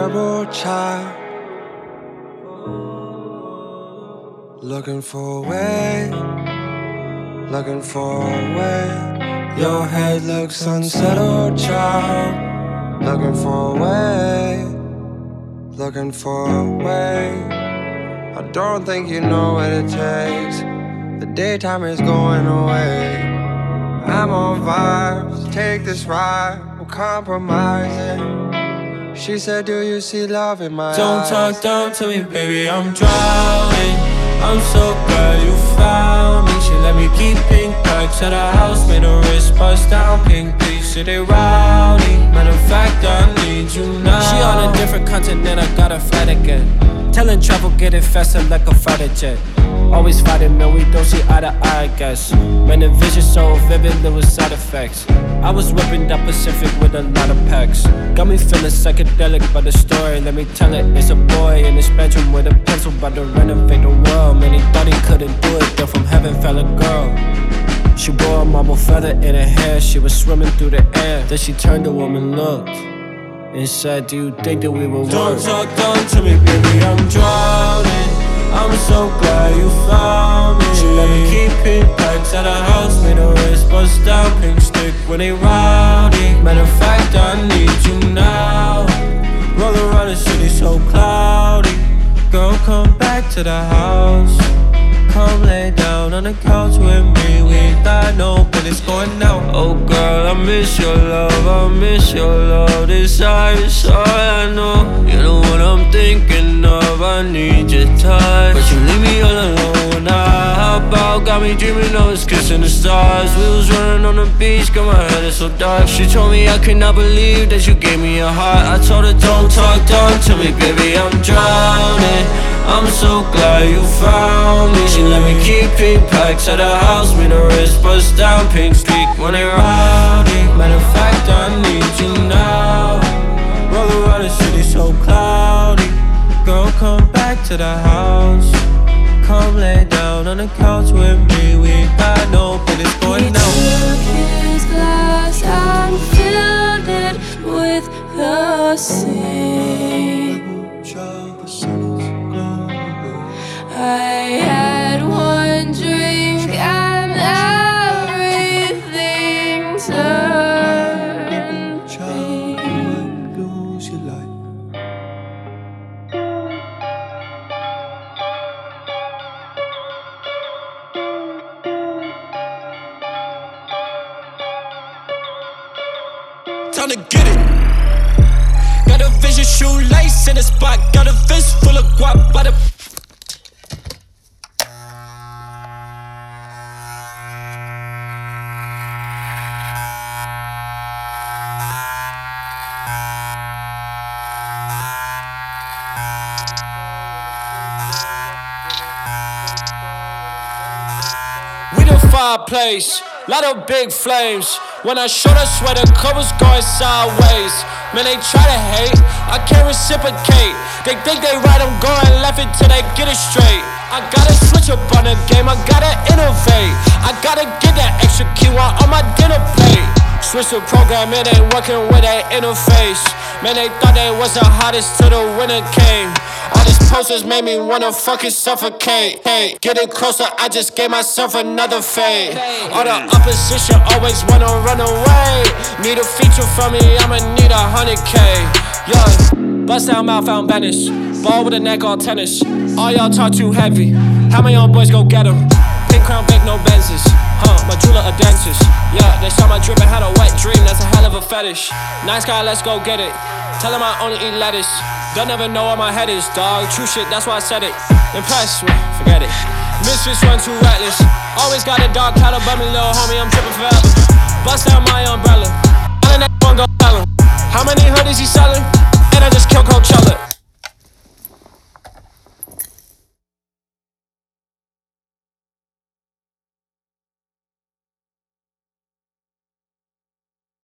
terrible child, looking for a way, looking for a way. Your head looks unsettled, child, looking for a way, looking for a way. I don't think you know what it takes. The daytime is going away. I'm on vibes, take this ride, we'll compromise it. She said, do you see love in my eyes? Don't talk down to me, baby, I'm drowning. I'm so glad you found me. She let me keep pink packs at her house, made her wrist bust down, pink please. Say they rowdy, matter of fact, I need you now. She on a different continent, I got a flight again. Telling travel, get it faster like a fighter jet. Always fighting, man, we don't see eye to eye, I guess. Man, the vision so vivid, there was side effects. I was whipping that Pacific with a lot of packs. Got me feeling psychedelic by the story, let me tell it. It's a boy in his bedroom with a pencil, about to renovate the world. Man, he thought he couldn't do it, then from heaven fell a girl. She wore a marble feather in her hair, she was swimming through the air. Then she turned, the woman looked and said, do you think that we were worth? Don't talk down to me, baby, I'm drowning. I'm so glad you found me. She let me keep pink packs at her house, made her wrist bust down, pink stick when they rowdy. Matter of fact, I need you now. Roll around the city so cloudy. Girl, come back to the house. Come lay down on the couch with me. We ain't got no business going out. Oh girl, I miss your love, I miss your love. This is all I know. You're the one I'm thinking of, I need your touch, but you leave me all alone. How about got me dreaming of us kissing the stars. We was running on the beach, got my head is so dark. She told me I could not believe that you gave me your heart. I told her don't talk down to me, baby, I'm drowning. I'm so glad you found me. She let me keep pink packs at her house, made her wrist bust down, pink streak when they rowdy. Matter of fact, I need you now. Roll around the city so cloudy. Girl, come back to the house. Come lay down on the couch with me. We ain't got no business going out. He took his glass and filled it with the sea. I had one drink and everything turned green. Time to get it. Got a vision, shoelace in the spot. Got a fist full of guap by the. We the fireplace, lot of big flames. When I shoot, I swear the covers going sideways. Man, they try to hate, I can't reciprocate. They think they right, I'm going left until they get it straight. I gotta switch up on the game, I gotta innovate. I gotta get that extra quinoa on my dinner plate. Switch the program, it ain't working with that interface. Man, they thought they was the hottest till the winter came. All these posters made me wanna fucking suffocate. Hey, getting closer, I just gave myself another fade. All the opposition always wanna run away. Need a feature from me, I'ma need 100K. Yeah, bust down mouth, found Venice. Ball with a neck, all tennis. All y'all talk too heavy. How my young boys go get 'em? Pink crown, big, no Benzes. My jeweler a dentist. Yeah, they saw my drip and had a wet dream. That's a hell of a fetish. Nice guy, let's go get it. Tell him I only eat lettuce. Don't ever know where my head is, dog. True shit, that's why I said it. Impressed with, forget it. Misfits run too reckless. Always got a dog collar, but me little homie, I'm tripping forever. Bust out my umbrella. I let that one go tell him. How many hoodies he selling? And I just killed Coachella.